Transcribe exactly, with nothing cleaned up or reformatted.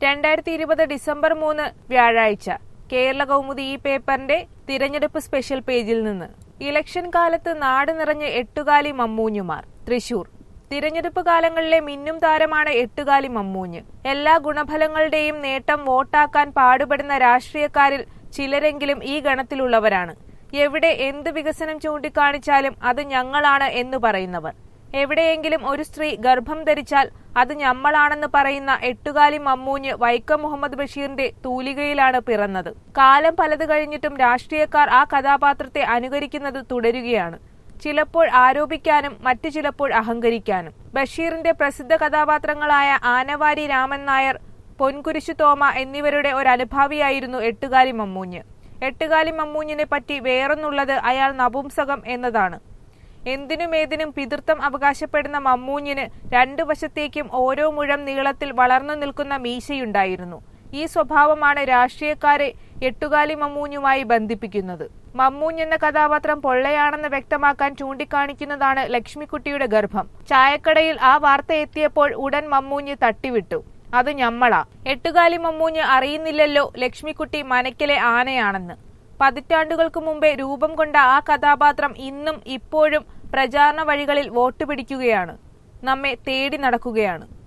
രണ്ടായിരത്തി ഇരുപത് ഡിസംബർ മൂന്ന് വ്യാഴാഴ്ച കേരള കൗമുദി ഈ പേപ്പറിന്റെ തിരഞ്ഞെടുപ്പ് സ്പെഷ്യൽ പേജിൽ നിന്ന്. ഇലക്ഷൻ കാലത്ത് നാട് നിറഞ്ഞ് എട്ടുകാലി മമ്മൂഞ്ഞുമാർ. തൃശൂർ. തിരഞ്ഞെടുപ്പ് കാലങ്ങളിലെ മിന്നും താരമാണ് എട്ടുകാലി മമ്മൂഞ്ഞ്. എല്ലാ ഗുണഫലങ്ങളുടെയും നേട്ടം വോട്ടാക്കാൻ പാടുപെടുന്ന രാഷ്ട്രീയക്കാരിൽ ചിലരെങ്കിലും ഈ ഗണത്തിലുള്ളവരാണ്. എവിടെ എന്ത് വികസനം ചൂണ്ടിക്കാണിച്ചാലും അത് ഞങ്ങളാണ് എന്ന് പറയുന്നവർ. എവിടെയെങ്കിലും ഒരു സ്ത്രീ ഗർഭം ധരിച്ചാൽ അത് ഞമ്മളാണെന്ന് പറയുന്ന എട്ടുകാലി മമ്മൂഞ്ഞ് വൈക്കം മുഹമ്മദ് ബഷീറിന്റെ തൂലികയിലാണ് പിറന്നത്. കാലം പലത് കഴിഞ്ഞിട്ടും രാഷ്ട്രീയക്കാർ ആ കഥാപാത്രത്തെ അനുകരിക്കുന്നത് തുടരുകയാണ്. ചിലപ്പോൾ ആരോപിക്കാനും മറ്റു ചിലപ്പോൾ അഹങ്കരിക്കാനും. ബഷീറിന്റെ പ്രസിദ്ധ കഥാപാത്രങ്ങളായ ആനവാരി രാമൻ നായർ, പൊൻകുരിശു തോമ എന്നിവരുടെ ഒരനുഭാവിയായിരുന്നു എട്ടുകാലി മമ്മൂഞ്ഞ്. എട്ടുകാലി മമ്മൂഞ്ഞിനെ പറ്റി വേറൊന്നുള്ളത് അയാൾ നപുംസകം എന്നതാണ്. എന്തിനുമേതിനും പിതൃത്വം അവകാശപ്പെടുന്ന മമ്മൂഞ്ഞിന് രണ്ടു വശത്തേക്കും ഓരോ മുഴം നീളത്തിൽ വളർന്നു നിൽക്കുന്ന മീശയുണ്ടായിരുന്നു. ഈ സ്വഭാവമാണ് രാഷ്ട്രീയക്കാരെ എട്ടുകാലി മമ്മൂഞ്ഞുമായി ബന്ധിപ്പിക്കുന്നത്. മമ്മൂഞ്ഞ് എന്ന കഥാപാത്രം പൊള്ളയാണെന്ന് വ്യക്തമാക്കാൻ ചൂണ്ടിക്കാണിക്കുന്നതാണ് ലക്ഷ്മിക്കുട്ടിയുടെ ഗർഭം. ചായക്കടയിൽ ആ വാർത്ത എത്തിയപ്പോൾ ഉടൻ മമ്മൂഞ്ഞ് തട്ടിവിട്ടു, അത് ഞമ്മളാ. എട്ടുകാലി മമ്മൂഞ്ഞ് അറിയുന്നില്ലല്ലോ ലക്ഷ്മിക്കുട്ടി മനക്കിലെ ആനയാണെന്ന്. പതിറ്റാണ്ടുകൾക്ക് മുമ്പേ രൂപം കൊണ്ട ആ കഥാപാത്രം ഇന്നും ഇപ്പോഴും പ്രചാരണ വഴികളിൽ വോട്ട് പിടിക്കുകയാണ്, നമ്മെ തേടി നടക്കുകയാണ്.